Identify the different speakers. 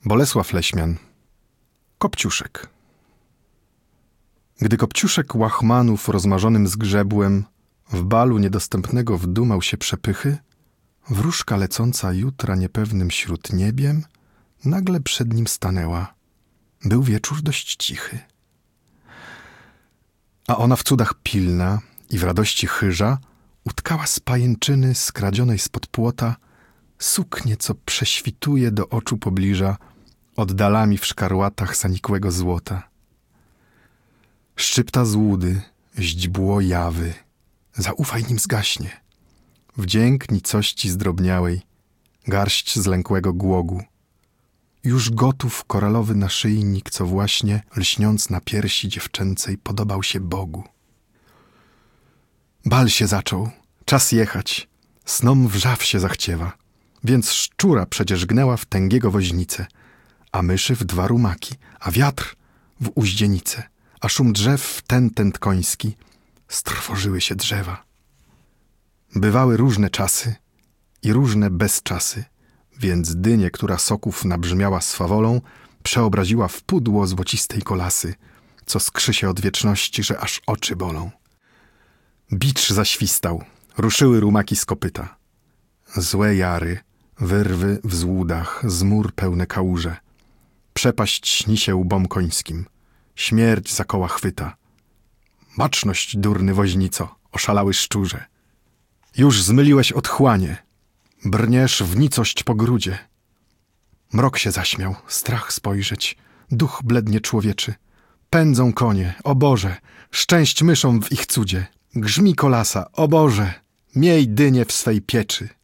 Speaker 1: Bolesław Leśmian. Kopciuszek. Gdy Kopciuszek łachmanów rozmarzonym zgrzebłem w balu niedostępnego wdumał się przepychy, wróżka lecąca jutra niepewnym śródniebiem nagle przed nim stanęła. Był wieczór dość cichy. A ona w cudach pilna i w radości chyża utkała z pajęczyny skradzionej spod płota suknię, co prześwituje do oczu pobliża oddalami w szkarłatach zanikłego złota. Szczypta złudy, źdźbło jawy, zaufaj nim zgaśnie. Wdzięk nicości zdrobniałej, garść zlękłego głogu. Już gotów koralowy naszyjnik, co właśnie, lśniąc na piersi dziewczęcej, podobał się Bogu. Bal się zaczął, czas jechać, snom wrzaw się zachciewa, więc szczura przecież gnęła w tęgiego woźnicę, a myszy w dwa rumaki, a wiatr w uździenicę, a szum drzew w tentent koński. Strwożyły się drzewa. Bywały różne czasy i różne bezczasy, więc dynię, która soków nabrzmiała swawolą, przeobraziła w pudło złocistej kolasy, co skrzy się od wieczności, że aż oczy bolą. Bicz zaświstał, ruszyły rumaki z kopyta. Złe jary, wyrwy w złudach, zmór pełne kałuże. Przepaść śni się łbom końskim, śmierć za koła chwyta. Baczność, durny woźnico, oszalały szczurze. Już zmyliłeś otchłanie, brniesz w nicość po grudzie. Mrok się zaśmiał, strach spojrzeć, duch blednie człowieczy. Pędzą konie, o Boże, szczęść myszom w ich cudzie. Grzmi kolasa, o Boże, miej dynię w swej pieczy.